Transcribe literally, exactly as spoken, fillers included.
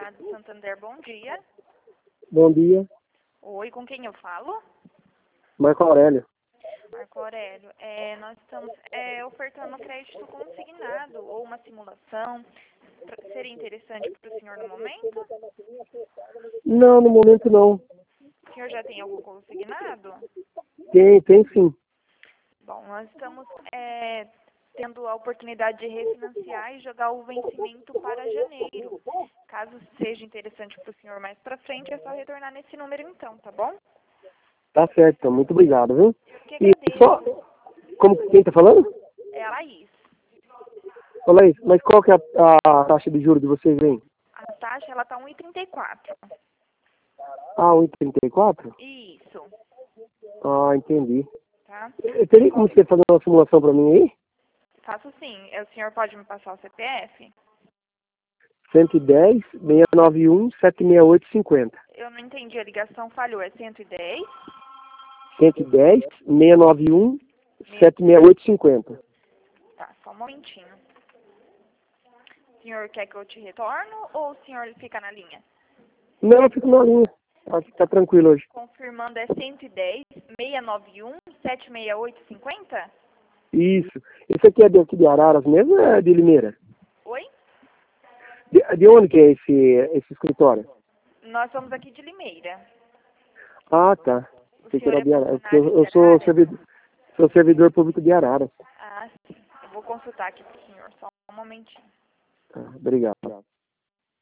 Rádio Santander, bom dia. Bom dia, Oi, com quem eu falo? Marco Aurélio. Marco Aurélio. É, nós estamos é, ofertando crédito consignado ou uma simulação. Pra- Seria interessante para o senhor no momento? Não, no momento não. O senhor já tem algum consignado? Tem, tem sim. Bom, nós estamos é, tendo a oportunidade de refinanciar e jogar o vencimento para janeiro. Caso seja interessante para o senhor mais para frente, é só retornar nesse número então, tá bom? Tá certo, então. Muito obrigado, viu? Eu que E só, agradeço. como quem tá falando? É a Laís. Fala aí, mas qual que é a, a taxa de juros de vocês, hein? A taxa, ela tá um e trinta e quatro. Ah, um e trinta e quatro? Isso, Ah, entendi. tá? Eh, Teria como você fazer uma simulação pra mim aí? Faço sim. É, o senhor pode me passar o C P F? cento e dez, seiscentos e noventa e um, setecentos e sessenta e oito, cinquenta. Eu não entendi, a ligação falhou. É cento e dez? cento e dez, seiscentos e noventa e um, Me- setecentos e sessenta e oito, cinquenta. Tá, só um momentinho. O senhor quer que eu te retorno ou o senhor fica na linha? Não, eu fico na linha. Tá, tá tranquilo hoje. Confirmando, é cento e dez, seiscentos e noventa e um, setecentos e sessenta e oito, cinquenta? Isso. Esse aqui é daqui de Araras mesmo ou é de Limeira? Oi? De, de onde que é esse, esse escritório? Nós somos aqui de Limeira. Ah, tá. O Sei que senhor era é de Araras. funcionário Eu, de eu sou, Araras? servidor, sou servidor público de Araras. Ah, sim. Eu vou consultar aqui pro senhor, só um momentinho. Tá, obrigado.